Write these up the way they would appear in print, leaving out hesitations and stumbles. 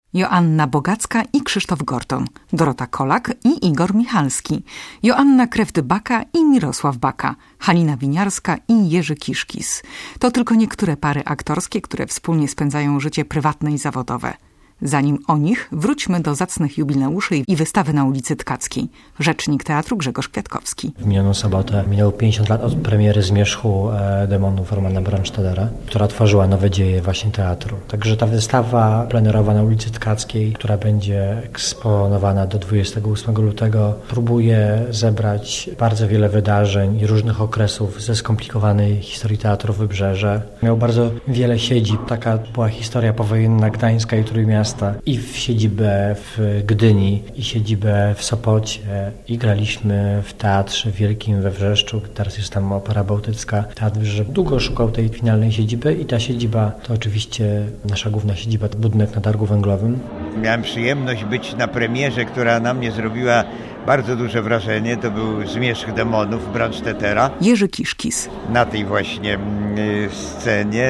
Joanna Bogacka i Krzysztof Gorton, Dorota Kolak i Igor Michalski, Joanna Krewdy-Baka i Mirosław Baka, Halina Winiarska i Jerzy Kiszkis. To tylko niektóre pary aktorskie, które wspólnie spędzają życie prywatne i zawodowe. Zanim o nich, wróćmy do zacnych jubileuszy i wystawy na ulicy Tkackiej. Rzecznik teatru Grzegorz Kwiatkowski. W minioną sobotę minęło 50 lat od premiery Zmierzchu demonów Romana Brandstättera, która tworzyła nowe dzieje właśnie teatru. Także ta wystawa plenerowa na ulicy Tkackiej, która będzie eksponowana do 28 lutego, próbuje zebrać bardzo wiele wydarzeń i różnych okresów ze skomplikowanej historii teatru Wybrzeże. Miał bardzo wiele siedzib. Taka była historia powojenna Gdańska i Trójmiasta. I w siedzibę w Gdyni, i siedzibę w Sopocie, i graliśmy w Teatrze Wielkim we Wrzeszczu. Teraz jest tam Opera Bałtycka. Teatr Wybrzeże długo szukał tej finalnej siedziby i ta siedziba to oczywiście nasza główna siedziba, budynek na Targu Węglowym. Miałem przyjemność być na premierze, która na mnie zrobiła bardzo duże wrażenie. To był Zmierzch demonów Brandstättera. Jerzy Kiszkis. Na tej właśnie scenie,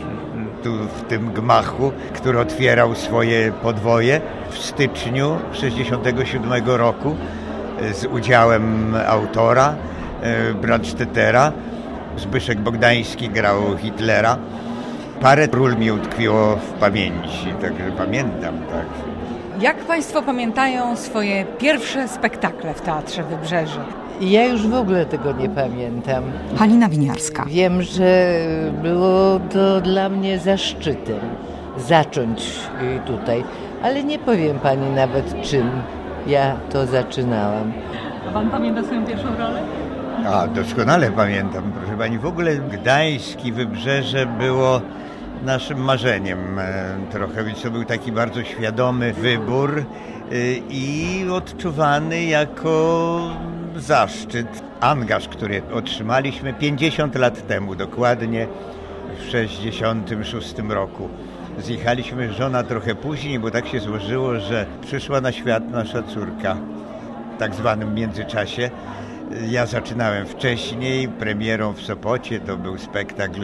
tu w tym gmachu, który otwierał swoje podwoje w styczniu 1967 roku z udziałem autora Brandstättera. Zbyszek Bogdański grał Hitlera. Parę ról mi utkwiło w pamięci, także pamiętam. Tak. Jak Państwo pamiętają swoje pierwsze spektakle w Teatrze Wybrzeże? Ja już w ogóle tego nie pamiętam. Halina Winiarska. Wiem, że było to dla mnie zaszczytem zacząć tutaj, ale nie powiem Pani nawet, czym ja to zaczynałam. A Pan pamięta swoją pierwszą rolę? Doskonale pamiętam, proszę Pani. W ogóle Gdańsk i Wybrzeże było naszym marzeniem trochę, więc to był taki bardzo świadomy wybór i odczuwany jako zaszczyt. Angaż, który otrzymaliśmy 50 lat temu, dokładnie w 1966 roku. Zjechaliśmy żona trochę później, bo tak się złożyło, że przyszła na świat nasza córka w tak zwanym międzyczasie. Ja zaczynałem wcześniej, premierą w Sopocie, to był spektakl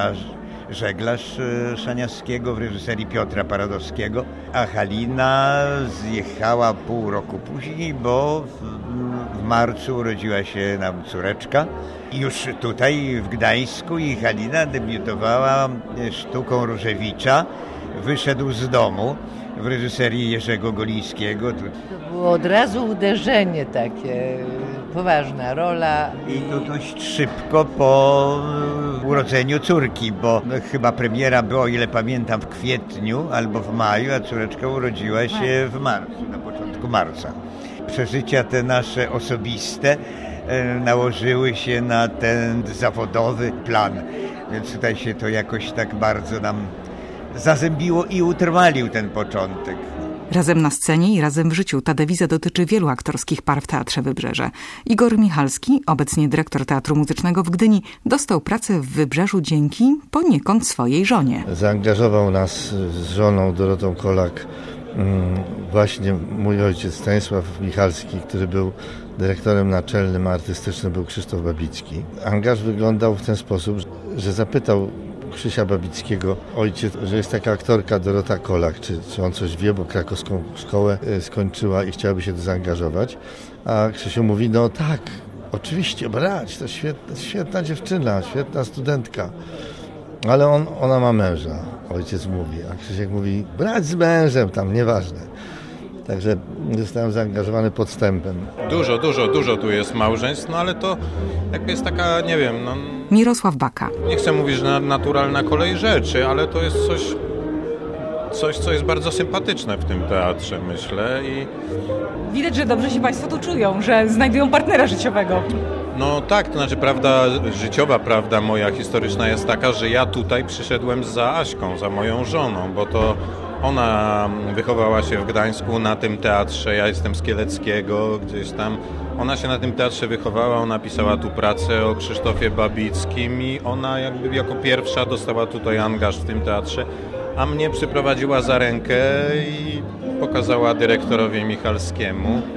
Żeglarz Szaniawskiego w reżyserii Piotra Paradowskiego, a Halina zjechała pół roku później, bo w marcu urodziła się nam córeczka. I już tutaj w Gdańsku i Halina debiutowała sztuką Różewicza, Wyszedł z domu w reżyserii Jerzego Golińskiego. To było od razu uderzenie takie, poważna rola. I to dość szybko po urodzeniu córki, bo chyba premiera była, o ile pamiętam, w kwietniu albo w maju, a córeczka urodziła się w marcu, na początku marca. Przeżycia te nasze osobiste nałożyły się na ten zawodowy plan, więc tutaj się to jakoś tak bardzo nam zazębiło i utrwalił ten początek. Razem na scenie i razem w życiu. Ta dewiza dotyczy wielu aktorskich par w Teatrze Wybrzeże. Igor Michalski, obecnie dyrektor Teatru Muzycznego w Gdyni, dostał pracę w Wybrzeżu dzięki poniekąd swojej żonie. Zaangażował nas z żoną Dorotą Kolak właśnie mój ojciec Stanisław Michalski, który był dyrektorem naczelnym, a artystycznym był Krzysztof Babicki. Angaż wyglądał w ten sposób, że zapytał Krzysia Babickiego ojciec, że jest taka aktorka Dorota Kolak, czy on coś wie, bo krakowską szkołę skończyła i chciałaby się zaangażować. A Krzysiu mówi, no tak, oczywiście, brać, to świetna dziewczyna, świetna studentka. Ale ona ma męża, ojciec mówi, a Krzysiek mówi, brać z mężem, tam nieważne. Także zostałem zaangażowany podstępem. Dużo tu jest małżeństw, no ale to jakby jest taka, nie wiem, no... Mirosław Baka. Nie chcę mówić, że naturalna kolej rzeczy, ale to jest coś, co jest bardzo sympatyczne w tym teatrze, myślę. I widać, że dobrze się Państwo tu czują, że znajdują partnera życiowego. No tak, to znaczy prawda życiowa, prawda moja historyczna jest taka, że ja tutaj przyszedłem za Aśką, za moją żoną, bo to ona wychowała się w Gdańsku na tym teatrze, ja jestem z Kieleckiego, gdzieś tam. Ona się na tym teatrze wychowała, ona pisała tu pracę o Krzysztofie Babickim i ona jakby jako pierwsza dostała tutaj angaż w tym teatrze, a mnie przyprowadziła za rękę i pokazała dyrektorowi Michalskiemu.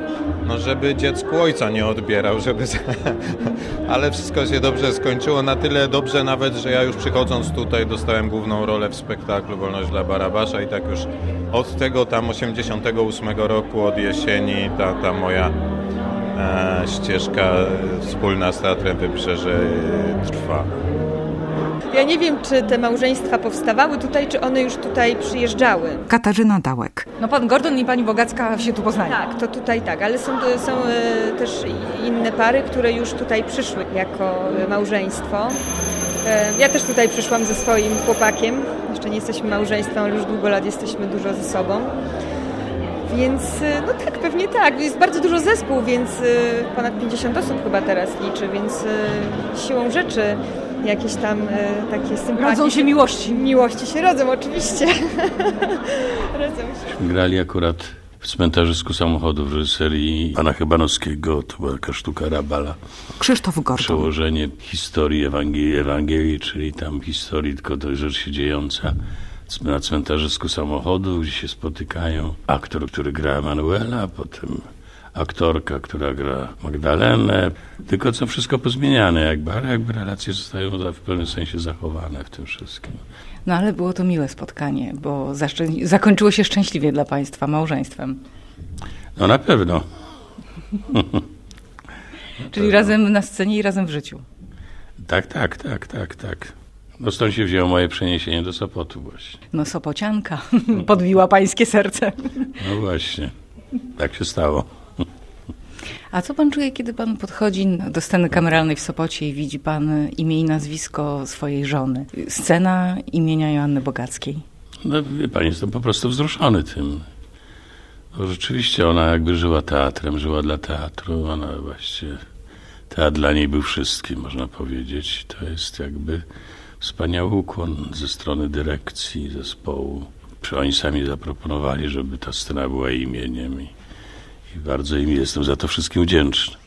no żeby dziecku ojca nie odbierał, ale wszystko się dobrze skończyło, na tyle dobrze nawet, że ja już przychodząc tutaj dostałem główną rolę w spektaklu Wolność dla Barabasza i tak już od tego tam 88 roku, od jesieni ta moja ścieżka wspólna z Teatrem Wybrzeże trwa. Ja nie wiem, czy te małżeństwa powstawały tutaj, czy one już tutaj przyjeżdżały. Katarzyna Dałek. No pan Gordon i pani Bogacka się tu poznali. Tak, to tutaj tak, ale są też inne pary, które już tutaj przyszły jako małżeństwo. Ja też tutaj przyszłam ze swoim chłopakiem. Jeszcze nie jesteśmy małżeństwem, ale już długo lat jesteśmy dużo ze sobą. Więc no tak, pewnie tak. Jest bardzo dużo zespół, więc ponad 50 osób chyba teraz liczy, więc siłą rzeczy jakieś tam takie sympatie. Rodzą się miłości. Miłości się rodzą, oczywiście. Rodzą się. Grali akurat w Cmentarzysku samochodów w reżyserii pana Chybanowskiego. To była taka sztuka Rabala. Krzysztof Gordon. Przełożenie historii Ewangelii, czyli tam historii, tylko to rzecz się dziejąca na Cmentarzysku samochodów, gdzie się spotykają aktor, który gra Emanuela, potem aktorka, która gra Magdalenę, tylko co wszystko pozmieniane, jakby relacje zostają w pewnym sensie zachowane w tym wszystkim. No ale było to miłe spotkanie, bo zakończyło się szczęśliwie dla państwa małżeństwem. No na pewno. Czyli razem na scenie i razem w życiu. Tak. No stąd się wzięło moje przeniesienie do Sopotu właśnie. No Sopocianka podbiła pańskie serce. No właśnie, tak się stało. A co pan czuje, kiedy pan podchodzi do sceny kameralnej w Sopocie i widzi pan imię i nazwisko swojej żony? Scena imienia Joanny Bogackiej. No wie pani, jestem po prostu wzruszony tym. Bo rzeczywiście ona jakby żyła teatrem, żyła dla teatru. Ona właściwie, teatr dla niej był wszystkim, można powiedzieć. To jest jakby wspaniały ukłon ze strony dyrekcji, zespołu. Oni sami zaproponowali, żeby ta scena była imieniem i bardzo im jestem za to wszystkim wdzięczny.